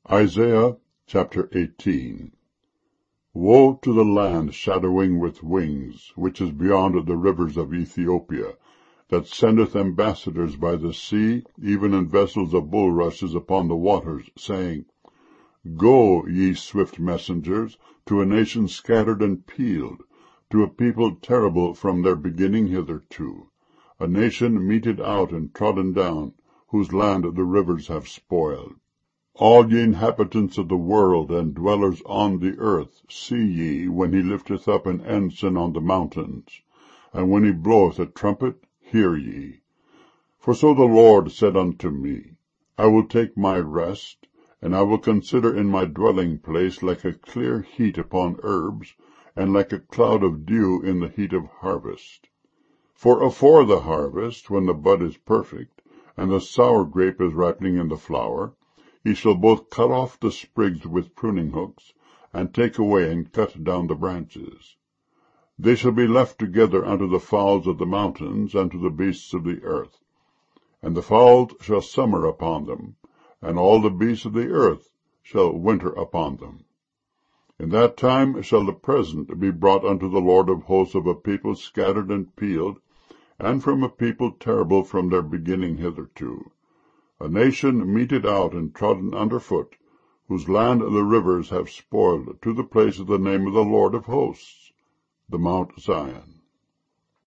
Isaiah chapter 18. Woe to the land shadowing with wings, which is beyond the rivers of Ethiopia, that sendeth ambassadors by the sea, even in vessels of bulrushes upon the waters, saying, Go, ye swift messengers, to a nation scattered and peeled, to a people terrible from their beginning hitherto, a nation meted out and trodden down, whose land the rivers have spoiled. All ye inhabitants of the world, and dwellers on the earth, see ye, when he lifteth up an ensign on the mountains, and when he bloweth a trumpet, hear ye. For so the Lord said unto me, I will take my rest, and I will consider in my dwelling place like a clear heat upon herbs, and like a cloud of dew in the heat of harvest. For afore the harvest, when the bud is perfect, and the sour grape is ripening in the flower, he shall both cut off the sprigs with pruning hooks, and take away and cut down the branches. They shall be left together unto the fowls of the mountains, and to the beasts of the earth. And the fowls shall summer upon them, and all the beasts of the earth shall winter upon them. In that time shall the present be brought unto the Lord of hosts of a people scattered and peeled, and from a people terrible from their beginning hitherto, a nation meted out and trodden under foot, whose land the rivers have spoiled, to the place of the name of the Lord of hosts, the Mount Zion.